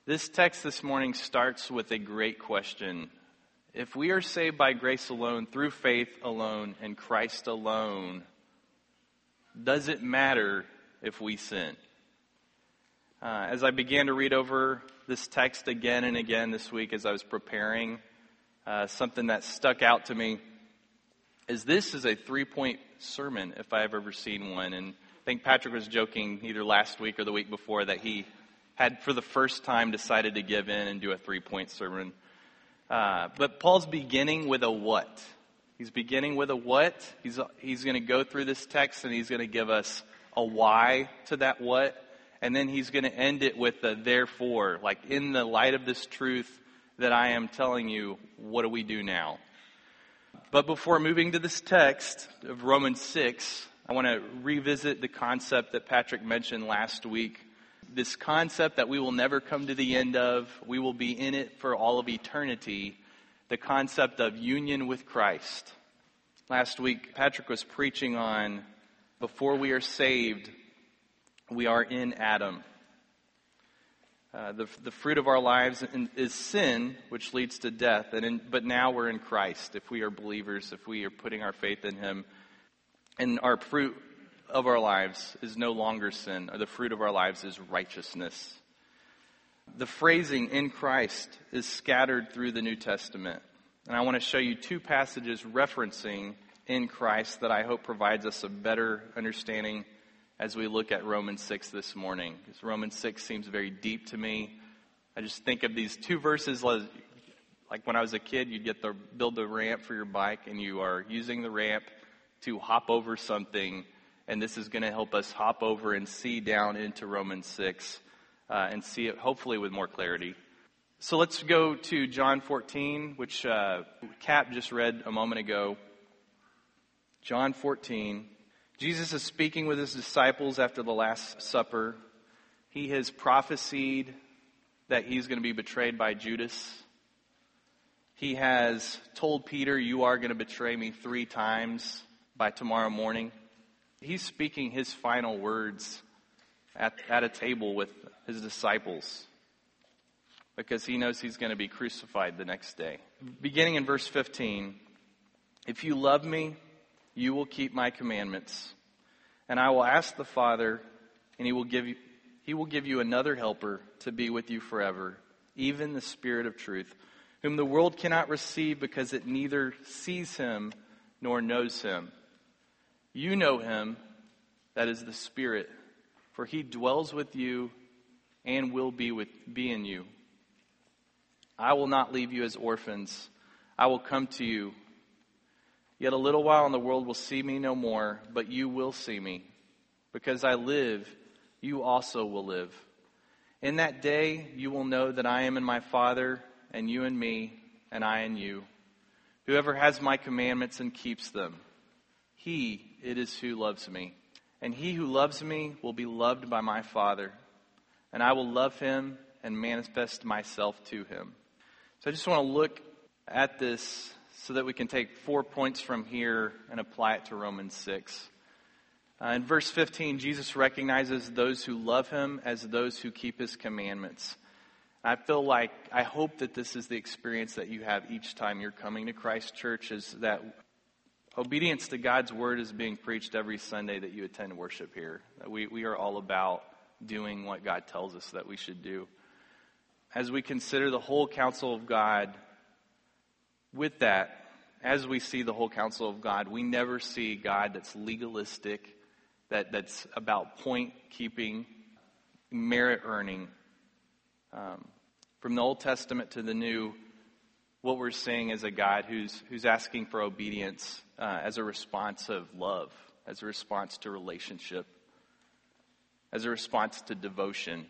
This text this morning starts with a great question. If we are saved by grace alone, through faith alone, in Christ alone, does it matter if we sin? As I began to read over this text again and again this week as I was preparing, something that stuck out to me is this is a 3-point sermon if I've ever seen one. And I think Patrick was joking either last week or the week before that he had for the first time decided to give in and do a 3-point sermon. But Paul's beginning with a what. He's beginning with a what. He's going to go through this text and he's going to give us a why to that what. And then he's going to end it with a therefore. Like, in the light of this truth that I am telling you, what do we do now? But before moving to this text of Romans 6, I want to revisit the concept that Patrick mentioned last week. This concept that we will never come to the end of, we will be in it for all of eternity, the concept of union with Christ. Last week, Patrick was preaching on, before we are saved, we are in Adam. The fruit of our lives is sin, which leads to death, but now we're in Christ, if we are believers, if we are putting our faith in Him. And our fruit of our lives is no longer sin, or the fruit of our lives is righteousness. The phrasing in Christ is scattered through the New Testament. And I want to show you 2 passages referencing in Christ that I hope provides us a better understanding as we look at Romans 6 this morning. Because Romans 6 seems very deep to me. I just think of these 2 verses like when I was a kid, you'd build the ramp for your bike, and you are using the ramp to hop over something. And this is going to help us hop over and see down into Romans 6 and see it hopefully with more clarity. So let's go to John 14, which Cap just read a moment ago. John 14. Jesus is speaking with his disciples after the Last Supper. He has prophesied that he's going to be betrayed by Judas. He has told Peter, "You are going to betray me 3 times by tomorrow morning." He's speaking his final words at a table with his disciples because he knows he's going to be crucified the next day. Beginning in verse 15, "If you love me, you will keep my commandments, and I will ask the Father, and he will give you another helper to be with you forever, even the Spirit of truth, whom the world cannot receive because it neither sees him nor knows him. You know him, that is the Spirit, for he dwells with you and will be in you. I will not leave you as orphans. I will come to you. Yet a little while and the world will see me no more, but you will see me. Because I live, you also will live. In that day you will know that I am in my Father, and you in me, and I in you. Whoever has my commandments and keeps them, he it is who loves me. And he who loves me will be loved by my Father, and I will love him and manifest myself to him." So I just want to look at this so that we can take 4 points from here and apply it to Romans 6. In verse 15, Jesus recognizes those who love him as those who keep his commandments. I hope that this is the experience that you have each time you're coming to Christ Church, is that obedience to God's word is being preached every Sunday that you attend worship here. We are all about doing what God tells us that we should do. As we consider the whole counsel of God, with that, as we see the whole counsel of God, we never see God that's legalistic, that's about point keeping, merit earning. From the Old Testament to the New, what we're seeing is a God who's asking for obedience as a response of love, as a response to relationship, as a response to devotion.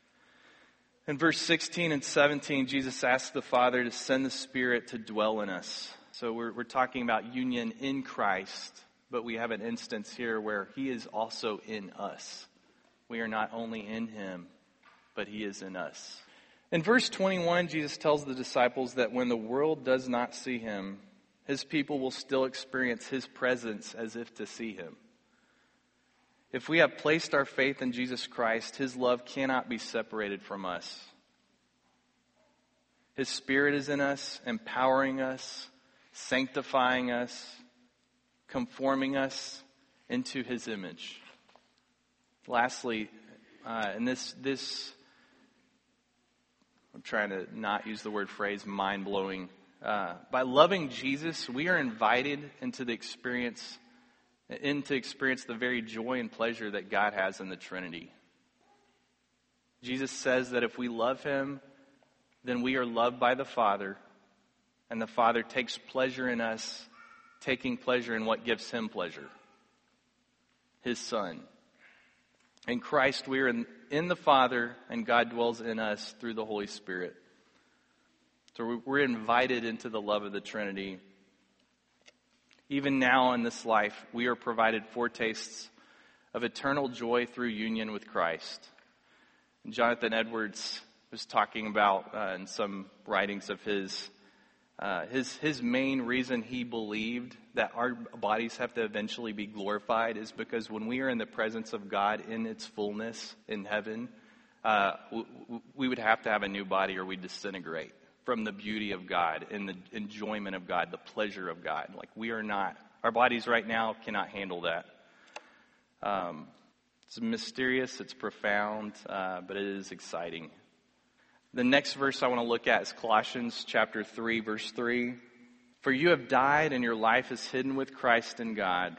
In verse 16 and 17, Jesus asks the Father to send the Spirit to dwell in us. So we're talking about union in Christ, but we have an instance here where he is also in us. We are not only in him, but he is in us. In verse 21, Jesus tells the disciples that when the world does not see him, his people will still experience his presence as if to see him. If we have placed our faith in Jesus Christ, his love cannot be separated from us. His Spirit is in us, empowering us, sanctifying us, conforming us into His image. Lastly, and this I'm trying to not use the word phrase mind-blowing. By loving Jesus, we are invited into experience the very joy and pleasure that God has in the Trinity. Jesus says that if we love Him, then we are loved by the Father, and the Father takes pleasure in us, taking pleasure in what gives Him pleasure, His Son. In Christ, we are in the Father, and God dwells in us through the Holy Spirit. So we're invited into the love of the Trinity. Even now in this life, we are provided foretastes of eternal joy through union with Christ. Jonathan Edwards was talking about in some writings of his main reason he believed that our bodies have to eventually be glorified is because when we are in the presence of God in its fullness in heaven, we would have to have a new body or we'd disintegrate from the beauty of God and the enjoyment of God, the pleasure of God. Like our bodies right now cannot handle that. It's mysterious, it's profound, but it is exciting. The next verse I want to look at is Colossians chapter 3, verse 3. For you have died and your life is hidden with Christ in God.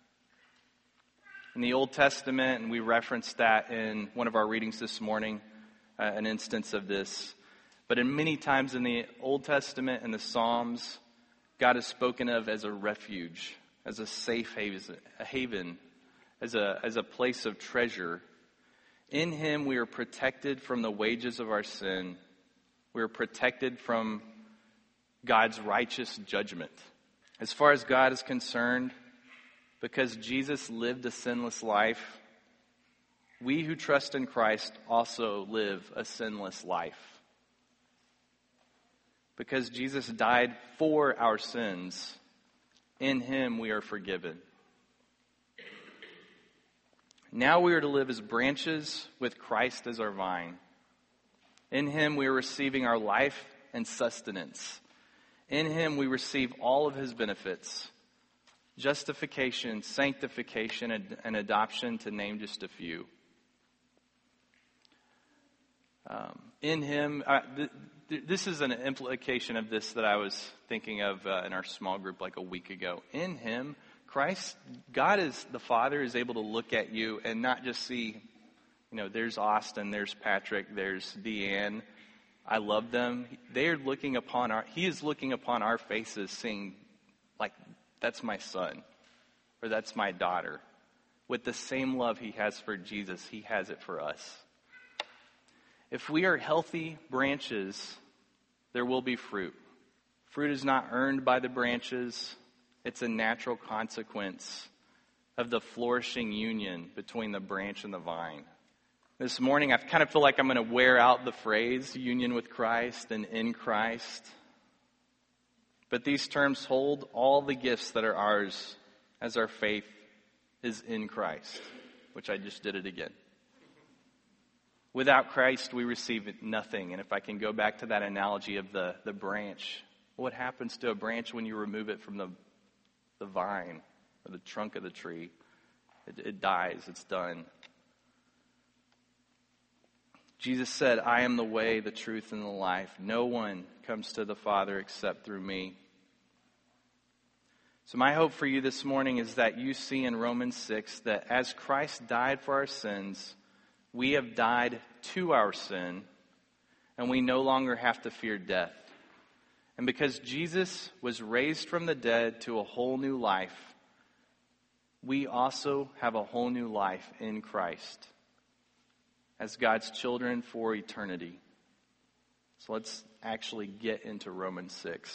In the Old Testament, and we referenced that in one of our readings this morning, an instance of this. But in many times in the Old Testament and the Psalms, God is spoken of as a refuge, as a safe haven, as a place of treasure. In Him we are protected from the wages of our sin. We are protected from God's righteous judgment. As far as God is concerned, because Jesus lived a sinless life, we who trust in Christ also live a sinless life. Because Jesus died for our sins, in Him we are forgiven. Now we are to live as branches with Christ as our vine. In Him we are receiving our life and sustenance. In Him we receive all of His benefits. Justification, sanctification, and adoption, to name just a few. In Him, this is an implication of this that I was thinking of in our small group like a week ago. In Him, Christ, God is the Father, is able to look at you and not just see, there's Austin, there's Patrick, there's Deanne. I love them. He is looking upon our faces, seeing, like, that's my son, or that's my daughter. With the same love He has for Jesus, He has it for us. If we are healthy branches, there will be fruit. Fruit is not earned by the branches. It's a natural consequence of the flourishing union between the branch and the vine. This morning, I kind of feel like I'm going to wear out the phrase union with Christ and in Christ. But these terms hold all the gifts that are ours as our faith is in Christ, which I just did it again. Without Christ, we receive nothing. And if I can go back to that analogy of the branch, what happens to a branch when you remove it from the vine or the trunk of the tree? It dies. It's done. Jesus said, I am the way, the truth, and the life. No one comes to the Father except through me. So my hope for you this morning is that you see in Romans 6 that as Christ died for our sins, we have died to our sin, and we no longer have to fear death. And because Jesus was raised from the dead to a whole new life, we also have a whole new life in Christ as God's children for eternity. So let's actually get into Romans 6.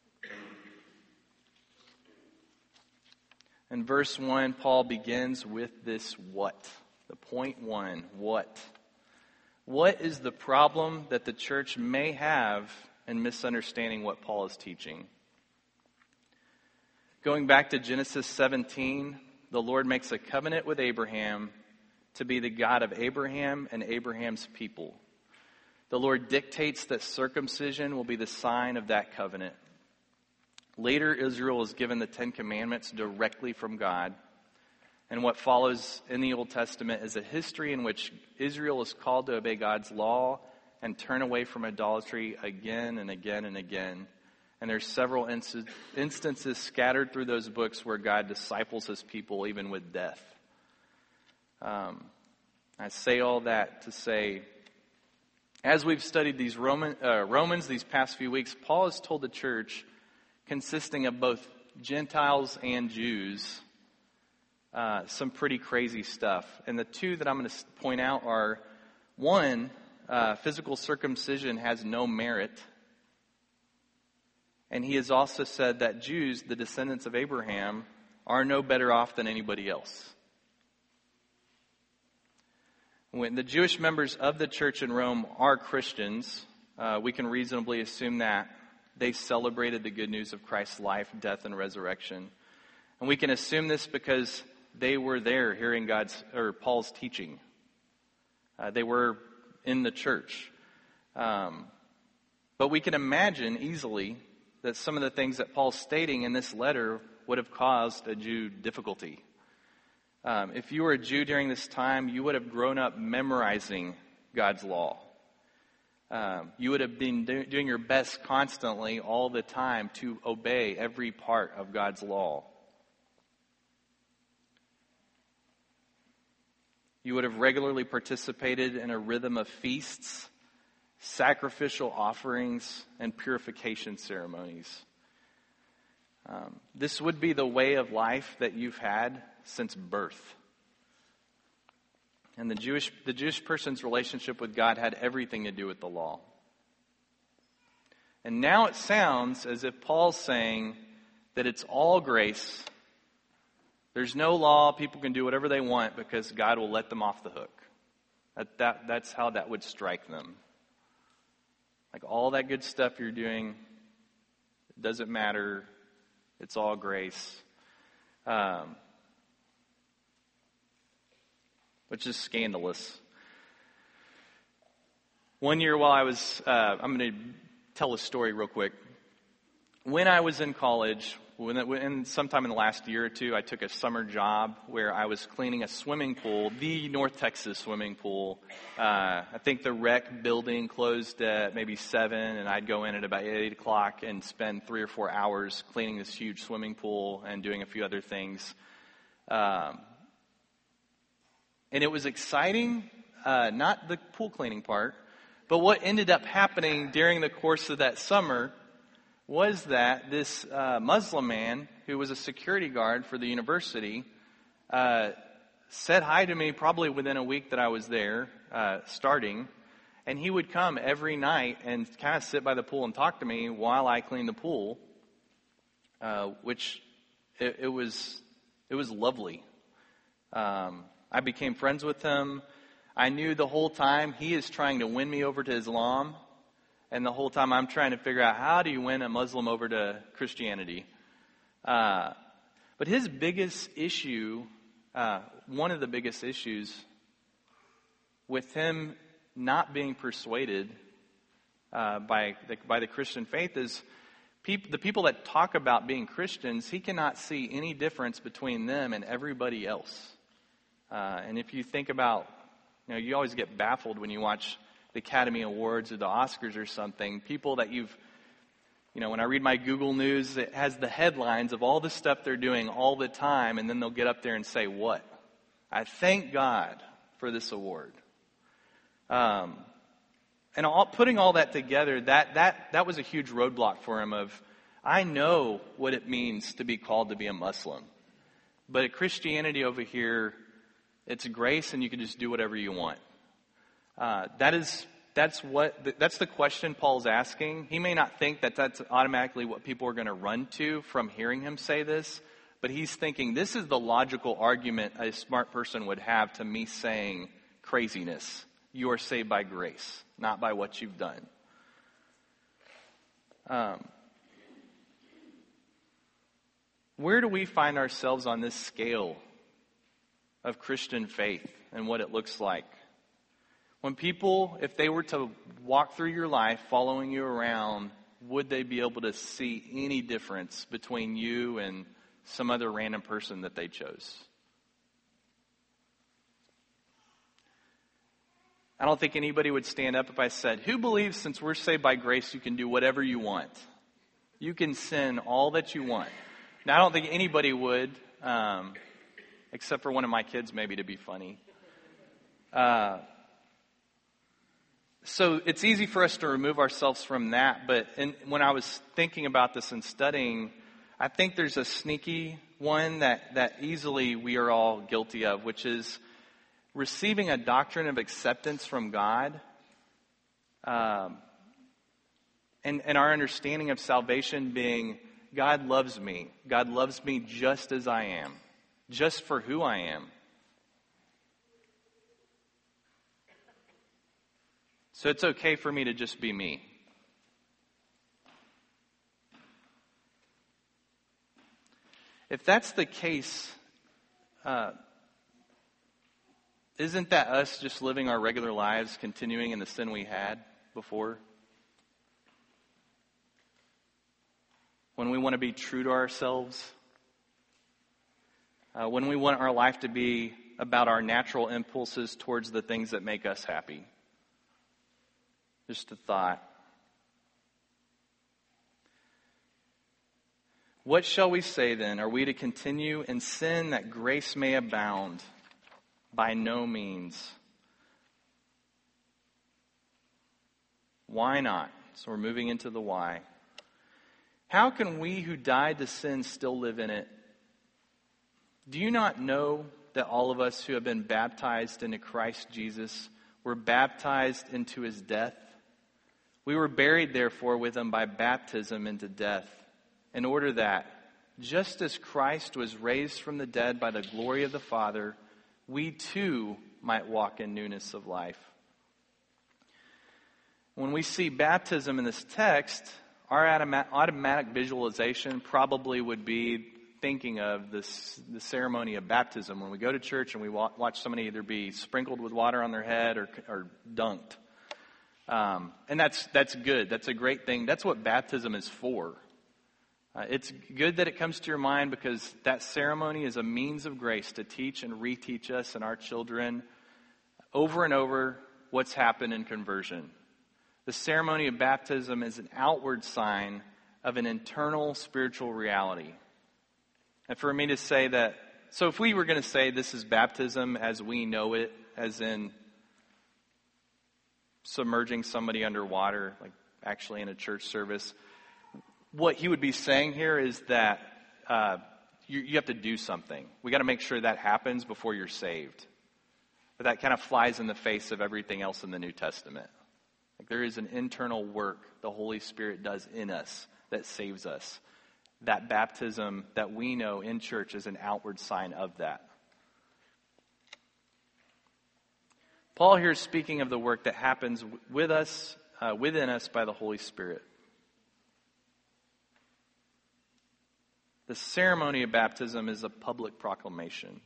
In verse 1, Paul begins with this what. The point one, what? What is the problem that the church may have in misunderstanding what Paul is teaching? Going back to Genesis 17, the Lord makes a covenant with Abraham to be the God of Abraham and Abraham's people. The Lord dictates that circumcision will be the sign of that covenant. Later, Israel is given the Ten Commandments directly from God. And what follows in the Old Testament is a history in which Israel is called to obey God's law and turn away from idolatry again and again and again. And there's several instances scattered through those books where God disciples his people even with death. I say all that to say, as we've studied these Romans these past few weeks, Paul has told the church, consisting of both Gentiles and Jews, some pretty crazy stuff. And the two that I'm going to point out are, one, physical circumcision has no merit. And he has also said that Jews, the descendants of Abraham, are no better off than anybody else. When the Jewish members of the church in Rome are Christians, we can reasonably assume that they celebrated the good news of Christ's life, death, and resurrection. And we can assume this because they were there hearing Paul's teaching. They were in the church. But we can imagine easily that some of the things that Paul's stating in this letter would have caused a Jew difficulty. If you were a Jew during this time, you would have grown up memorizing God's law. You would have been doing your best constantly all the time to obey every part of God's law. You would have regularly participated in a rhythm of feasts, sacrificial offerings, and purification ceremonies. This would be the way of life that you've had since birth. And the Jewish person's relationship with God had everything to do with the law. And now it sounds as if Paul's saying that it's all grace. There's no law. People can do whatever they want because God will let them off the hook. That's how that would strike them. Like all that good stuff you're doing, it doesn't matter. It's all grace. Which is scandalous. One year while I was, I'm going to tell a story real quick. When I was in college, sometime in the last year or two, I took a summer job where I was cleaning a swimming pool, the North Texas swimming pool. I think the rec building closed at maybe 7, and I'd go in at about 8 o'clock and spend 3 or 4 hours cleaning this huge swimming pool and doing a few other things. And it was exciting, not the pool cleaning part, but what ended up happening during the course of that summer was that this Muslim man who was a security guard for the university said hi to me probably within a week that I was there starting. And he would come every night and kind of sit by the pool and talk to me while I cleaned the pool, which it was lovely. I became friends with him. I knew the whole time he is trying to win me over to Islam. And the whole time I'm trying to figure out how do you win a Muslim over to Christianity. But his biggest issue, one of the biggest issues with him not being persuaded by the Christian faith is the people that talk about being Christians, he cannot see any difference between them and everybody else. And if you think about, you always get baffled when you watch the Academy Awards or the Oscars or something. People that when I read my Google News, it has the headlines of all the stuff they're doing all the time, and then they'll get up there and say, what? I thank God for this award. And putting all that together, that was a huge roadblock for him of, I know what it means to be called to be a Muslim. But at Christianity over here, it's grace and you can just do whatever you want. That's the question Paul's asking. He may not think that that's automatically what people are going to run to from hearing him say this, but he's thinking this is the logical argument a smart person would have to me saying craziness. You are saved by grace, not by what you've done. Where do we find ourselves on this scale of Christian faith and what it looks like? When people, if they were to walk through your life following you around, would they be able to see any difference between you and some other random person that they chose? I don't think anybody would stand up if I said, who believes since we're saved by grace you can do whatever you want? You can sin all that you want. Now, I don't think anybody would, except for one of my kids maybe to be funny. So it's easy for us to remove ourselves from that, but when I was thinking about this and studying, I think there's a sneaky one that easily we are all guilty of, which is receiving a doctrine of acceptance from God, and our understanding of salvation being, God loves me. God loves me just as I am, just for who I am. So it's okay for me to just be me. If that's the case, isn't that us just living our regular lives, continuing in the sin we had before? When we want to be true to ourselves, when we want our life to be about our natural impulses towards the things that make us happy. Just a thought. What shall we say then? Are we to continue in sin that grace may abound? By no means. Why not? So we're moving into the why. How can we who died to sin still live in it? Do you not know that all of us who have been baptized into Christ Jesus were baptized into his death? We were buried, therefore, with him by baptism into death, in order that, just as Christ was raised from the dead by the glory of the Father, we too might walk in newness of life. When we see baptism in this text, our automatic visualization probably would be thinking of the ceremony of baptism. When we go to church and we watch somebody either be sprinkled with water on their head or dunked. And that's good. That's a great thing. That's what baptism is for. It's good that it comes to your mind because that ceremony is a means of grace to teach and reteach us and our children over and over what's happened in conversion. The ceremony of baptism is an outward sign of an internal spiritual reality. And for me to say that, so if we were going to say this is baptism as we know it, as in submerging somebody underwater, like actually in a church service, what he would be saying here is that you have to do something. We got to make sure that happens before you're saved. But that kind of flies in the face of everything else in the New Testament. Like there is an internal work the Holy Spirit does in us that saves us. That baptism that we know in church is an outward sign of that. Paul here is speaking of the work that happens with us, within us by the Holy Spirit. The ceremony of baptism is a public proclamation.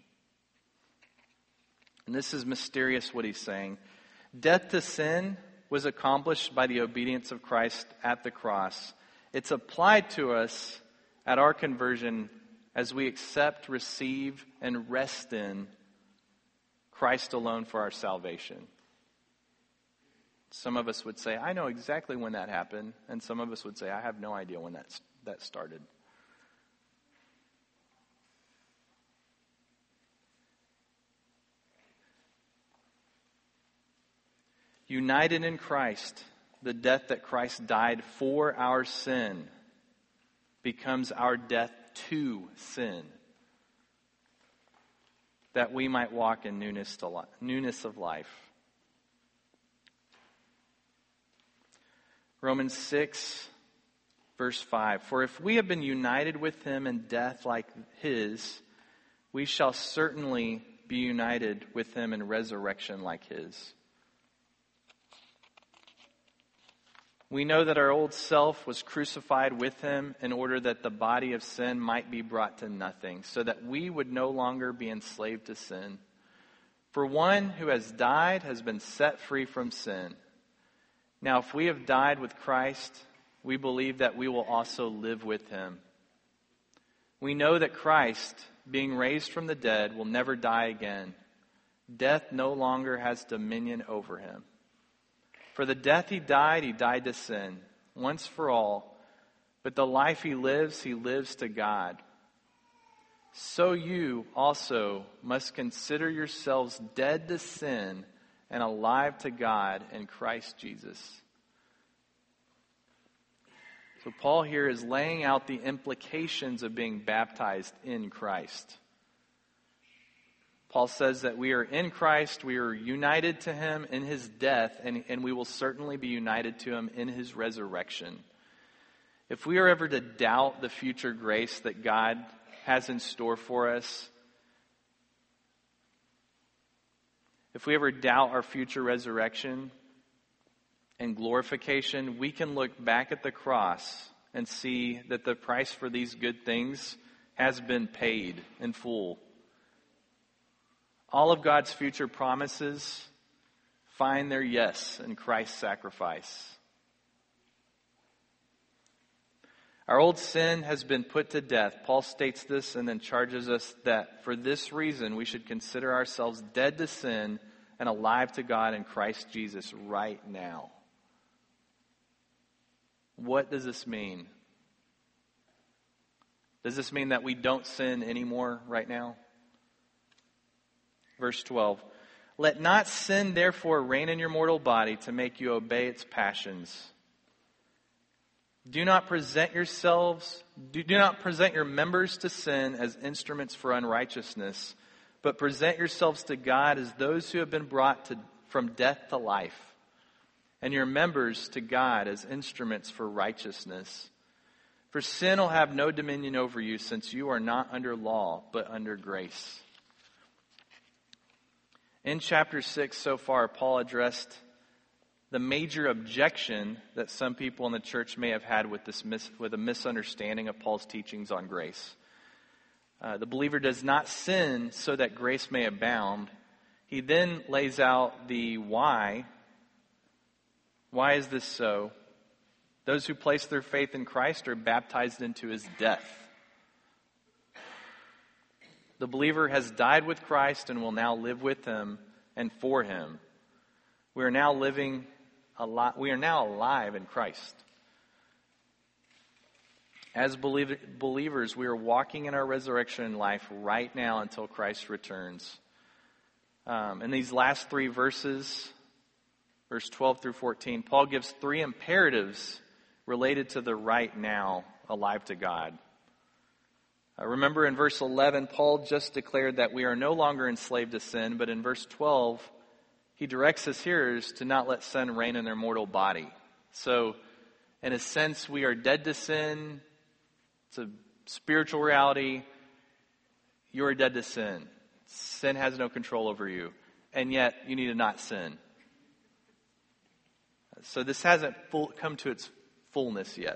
And this is mysterious what he's saying. Death to sin was accomplished by the obedience of Christ at the cross. It's applied to us at our conversion as we accept, receive, and rest in Christ alone for our salvation. Some of us would say, I know exactly when that happened. And some of us would say, I have no idea when that started. United in Christ, the death that Christ died for our sin becomes our death to sin, that we might walk in newness of life. Romans 6, verse 5. For if we have been united with him in death like his, we shall certainly be united with him in resurrection like his. We know that our old self was crucified with him in order that the body of sin might be brought to nothing, so that we would no longer be enslaved to sin. For one who has died has been set free from sin. Now, if we have died with Christ, we believe that we will also live with him. We know that Christ, being raised from the dead, will never die again. Death no longer has dominion over him. For the death he died to sin, once for all. But the life he lives to God. So you also must consider yourselves dead to sin and alive to God in Christ Jesus. So Paul here is laying out the implications of being baptized in Christ. Paul says that we are in Christ, we are united to him in his death, and we will certainly be united to him in his resurrection. If we are ever to doubt the future grace that God has in store for us, if we ever doubt our future resurrection and glorification, we can look back at the cross and see that the price for these good things has been paid in full. All of God's future promises find their yes in Christ's sacrifice. Our old sin has been put to death. Paul states this and then charges us that for this reason we should consider ourselves dead to sin and alive to God in Christ Jesus right now. What does this mean? Does this mean that we don't sin anymore right now? Verse 12. Let not sin therefore reign in your mortal body to make you obey its passions. Do not present your members to sin as instruments for unrighteousness, but present yourselves to God as those who have been brought from death to life, and your members to God as instruments for righteousness. For sin will have no dominion over you, since you are not under law, but under grace. In chapter 6 so far, Paul addressed the major objection that some people in the church may have had with a misunderstanding of Paul's teachings on grace. The believer does not sin so that grace may abound. He then lays out the why. Why is this so? Those who place their faith in Christ are baptized into his death. The believer has died with Christ and will now live with him and for him. We are now alive in Christ. As believers, we are walking in our resurrection life right now until Christ returns. In these last three verses, verse 12 through 14, Paul gives three imperatives related to the right now, alive to God. Remember in verse 11, Paul just declared that we are no longer enslaved to sin, but in verse 12, he directs his hearers to not let sin reign in their mortal body. So, in a sense, we are dead to sin. It's a spiritual reality. You are dead to sin. Sin has no control over you. And yet, you need to not sin. So this hasn't come to its fullness yet.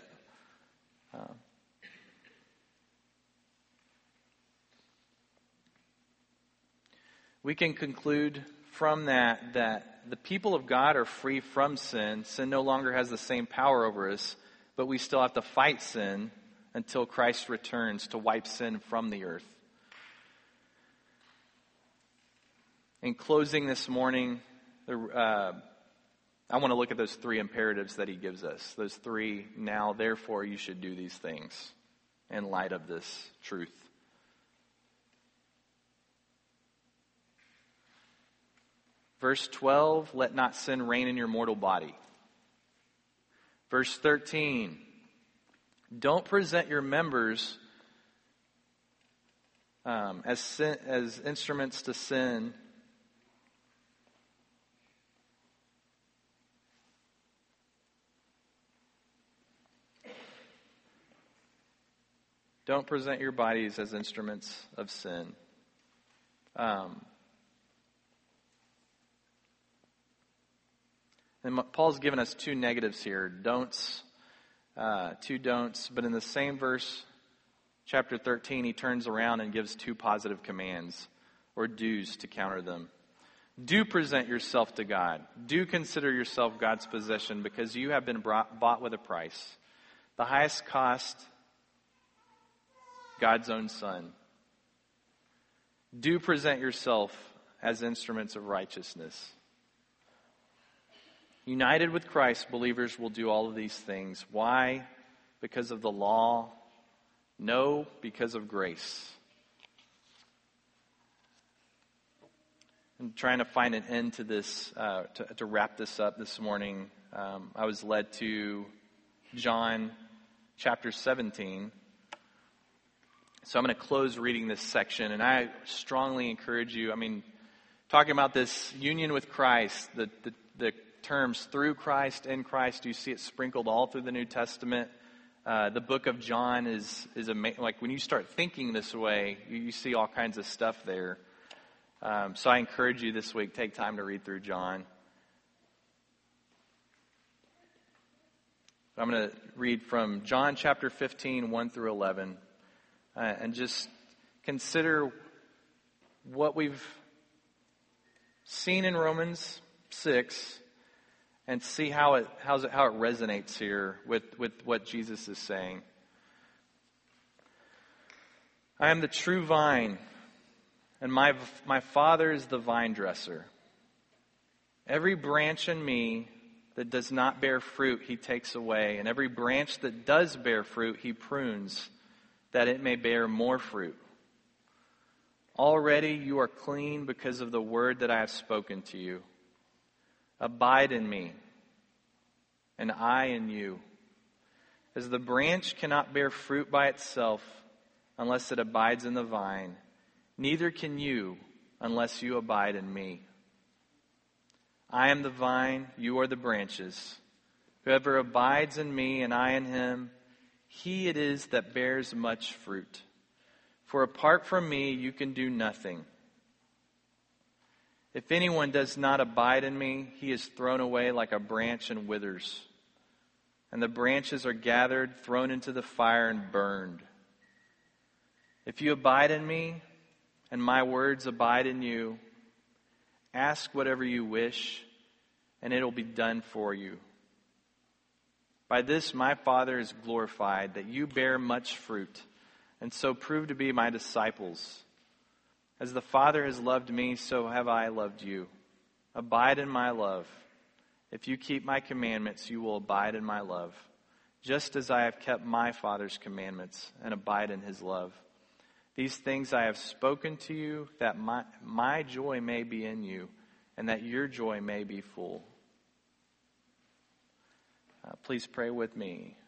We can conclude from that the people of God are free from sin. Sin no longer has the same power over us, but we still have to fight sin until Christ returns to wipe sin from the earth. In closing this morning, I want to look at those three imperatives that he gives us. Those three, now therefore you should do these things in light of this truth. Verse 12, let not sin reign in your mortal body. Verse 13, don't present your members as instruments to sin. Don't present your bodies as instruments of sin. And Paul's given us two negatives here. Don'ts, two don'ts. But in the same verse, chapter 13, he turns around and gives two positive commands or do's to counter them. Do present yourself to God. Do consider yourself God's possession, because you have been bought with a price. The highest cost, God's own Son. Do present yourself as instruments of righteousness. United with Christ, believers will do all of these things. Why? Because of the law? No, because of grace. I'm trying to find an end to this, to wrap this up this morning. I was led to John chapter 17. So I'm going to close reading this section, and I strongly encourage you, talking about this union with Christ, the terms through Christ, in Christ, you see it sprinkled all through the New Testament. The book of John is amazing. Like when you start thinking this way, you see all kinds of stuff there. So I encourage you this week, take time to read through John. I'm going to read from John chapter 15, 1 through 11, and just consider what we've seen in Romans 6 and see how it resonates here with what Jesus is saying. I am the true vine, and my Father is the vine dresser. Every branch in me that does not bear fruit, he takes away. And every branch that does bear fruit, he prunes, that it may bear more fruit. Already you are clean because of the word that I have spoken to you. Abide in me, and I in you. As the branch cannot bear fruit by itself unless it abides in the vine, neither can you unless you abide in me. I am the vine, you are the branches. Whoever abides in me and I in him, he it is that bears much fruit. For apart from me, you can do nothing. If anyone does not abide in me, he is thrown away like a branch and withers. And the branches are gathered, thrown into the fire, and burned. If you abide in me, and my words abide in you, ask whatever you wish, and it will be done for you. By this my Father is glorified, that you bear much fruit, and so prove to be my disciples. As the Father has loved me, so have I loved you. Abide in my love. If you keep my commandments, you will abide in my love, just as I have kept my Father's commandments and abide in his love. These things I have spoken to you, that my joy may be in you, and that your joy may be full. Please pray with me.